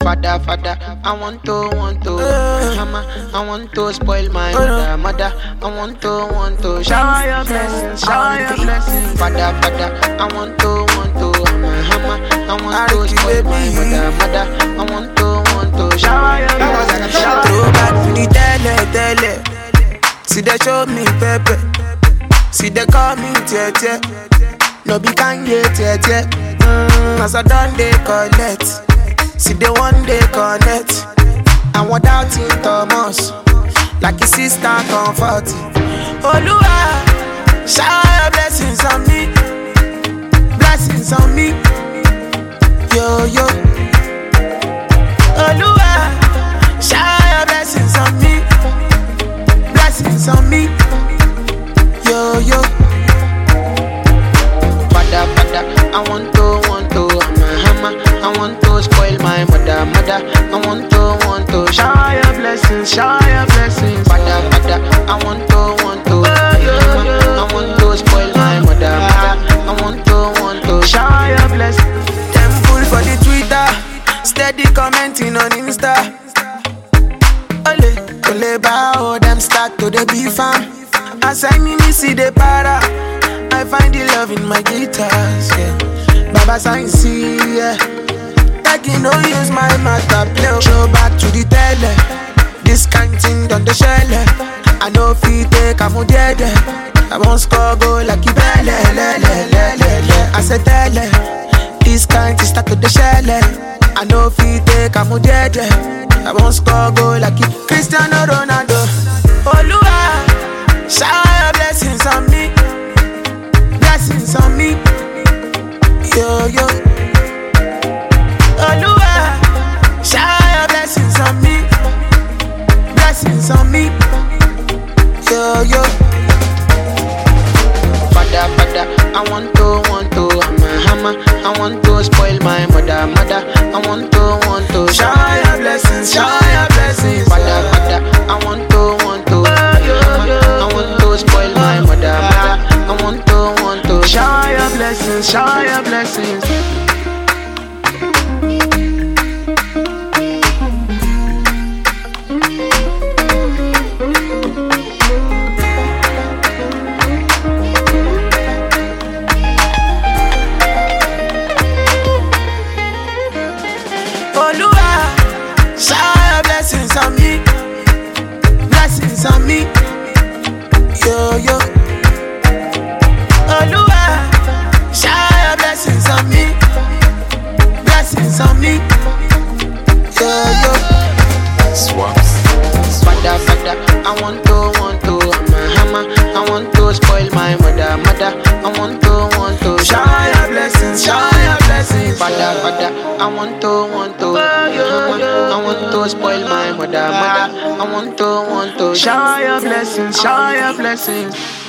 Father, I want to, hammer, I want to spoil my mother, I want to, shower your blessings, Father, I want to, hammer, I want to spoil my mother, I want to, shower your blessings, Throw back to the tele, see they show me pepper, see they call me tete, no be Kanye tete, as I done they collect. See the one day connect. And without in Thomas, like his sister comfort. Oluwa, shower your blessings on me, blessings on me. Yo yo. Oluwa, shower your blessings on me, blessings on me. Yo yo. Father, I want to, hammer, I want to spoil my mother, I want to, shower your blessings, Father, I want to, hammer, I want to spoil my mother, I want to, shower your blessings. Temple for the Twitter, steady commenting on Insta. Ole bao, them start to the beef fam. As I see the para, I find the love in my guitars, yeah. Baba Science, yeah. Like you know, use my matter play. Show back to the tele. This kind thing done the shell. I know feet take a dead. I won't score goal like you belle. I said tele. This kind thing start to the shell. I know feet take a dead. I won't score goal like you Cristiano Ronaldo. Oluwa, shower your blessings on me, blessings on me. Yo yo. Oluwa, shower your blessings on me, blessings on me. Yo yo. Father, I want to, hammer, I want to spoil my mother, I want to, Shower your blessings, Father, I want to, hammer, I want to spoil my mother, I want to, shower your blessings. Oluwa, shower your blessings on me, blessings on me. Yo yo. Oluwa, shower your blessings on me, blessings on me. Yo yo. Swaps. Father, I want to, hammer, I want to spoil my mother, I want to, Shower your blessings, Father, I want to, hammer, I want to spoil my mother, I want to, shower your blessings.